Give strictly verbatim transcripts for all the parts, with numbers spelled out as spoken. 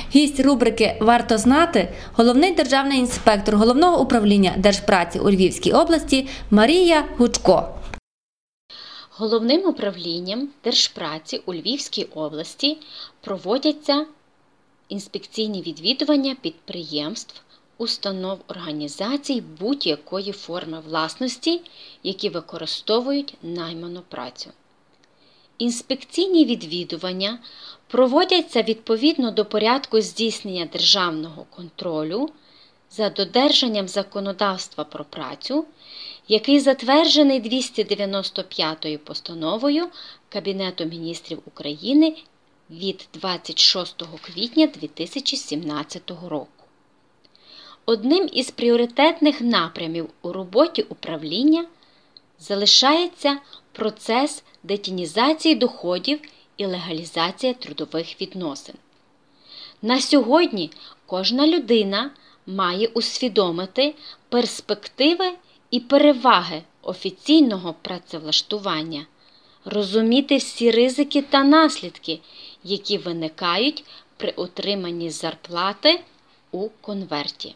Гість рубрики «Варто знати» – головний державний інспектор Головного управління Держпраці у Львівській області Марія Гучко. Головним управлінням Держпраці у Львівській області проводяться інспекційні відвідування підприємств, установ, організацій будь-якої форми власності, які використовують найману працю. Інспекційні відвідування проводяться відповідно до порядку здійснення державного контролю за додержанням законодавства про працю, який затверджений двісті дев'яносто п'ятою постановою Кабінету міністрів України від двадцять шостого квітня дві тисячі сімнадцятого року. Одним із пріоритетних напрямів у роботі управління залишається процес детінізації доходів і легалізація трудових відносин. На сьогодні кожна людина має усвідомити перспективи і переваги офіційного працевлаштування, розуміти всі ризики та наслідки, які виникають при отриманні зарплати у конверті.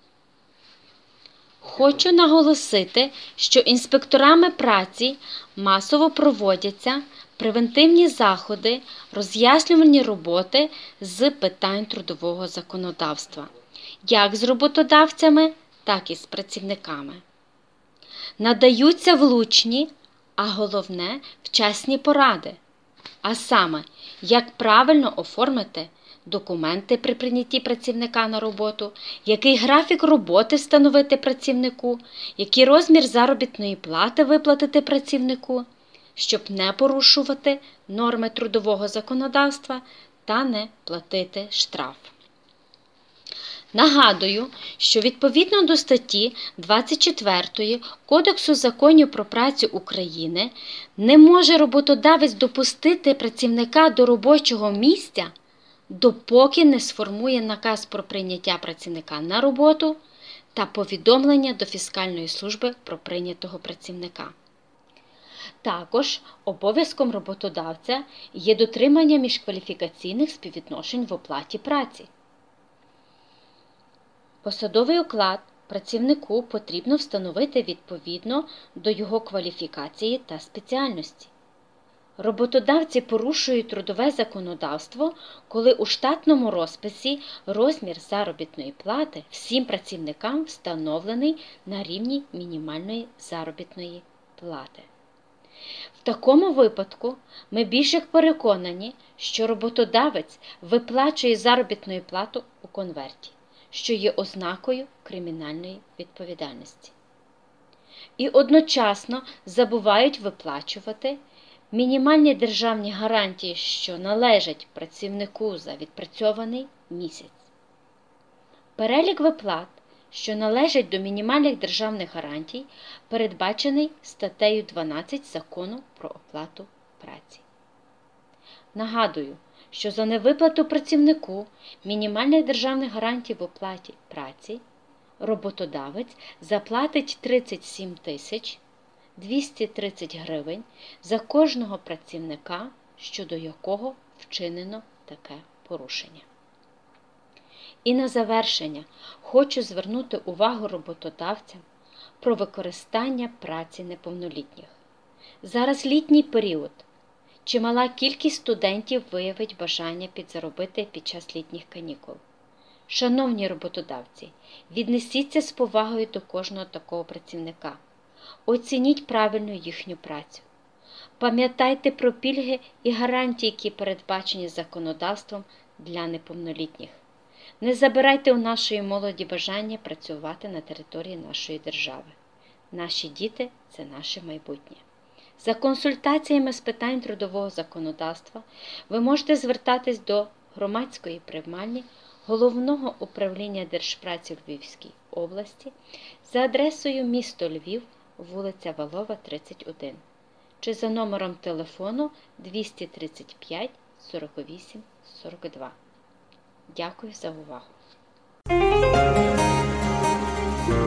Хочу наголосити, що інспекторами праці масово проводяться превентивні заходи, роз'яснювальні роботи з питань трудового законодавства, як з роботодавцями, так і з працівниками. Надаються влучні, а головне – вчасні поради, а саме, як правильно оформити документи при прийнятті працівника на роботу, який графік роботи встановити працівнику, який розмір заробітної плати виплатити працівнику, щоб не порушувати норми трудового законодавства та не платити штраф. Нагадую, що відповідно до статті двадцять четвертої Кодексу законів про працю України не може роботодавець допустити працівника до робочого місця, допоки не сформує наказ про прийняття працівника на роботу та повідомлення до фіскальної служби про прийнятого працівника. Також обов'язком роботодавця є дотримання міжкваліфікаційних співвідношень в оплаті праці. Посадовий оклад працівнику потрібно встановити відповідно до його кваліфікації та спеціальності. Роботодавці порушують трудове законодавство, коли у штатному розписі розмір заробітної плати всім працівникам встановлений на рівні мінімальної заробітної плати. В такому випадку ми більш як переконані, що роботодавець виплачує заробітну плату у конверті, що є ознакою кримінальної відповідальності. І одночасно забувають виплачувати мінімальні державні гарантії, що належать працівнику за відпрацьований місяць. Перелік виплат, що належать до мінімальних державних гарантій, передбачений статтею дванадцять Закону про оплату праці. Нагадую, що за невиплату працівнику мінімальних державних гарантій в оплаті праці роботодавець заплатить тридцять сім тисяч двісті тридцять гривень за кожного працівника, щодо якого вчинено таке порушення. І на завершення хочу звернути увагу роботодавцям про використання праці неповнолітніх. Зараз літній період. Чимала кількість студентів виявить бажання підзаробити під час літніх канікул. Шановні роботодавці, віднесіться з повагою до кожного такого працівника. Оцініть правильно їхню працю. Пам'ятайте про пільги і гарантії, які передбачені законодавством для неповнолітніх. Не забирайте у нашої молоді бажання працювати на території нашої держави. Наші діти – це наше майбутнє. За консультаціями з питань трудового законодавства ви можете звертатись до громадської приймальні Головного управління Держпраці в Львівській області за адресою місто Львів, вулиця Валова, тридцять один, чи за номером телефону двісті тридцять п'ять сорок вісім сорок два. Дякую за увагу.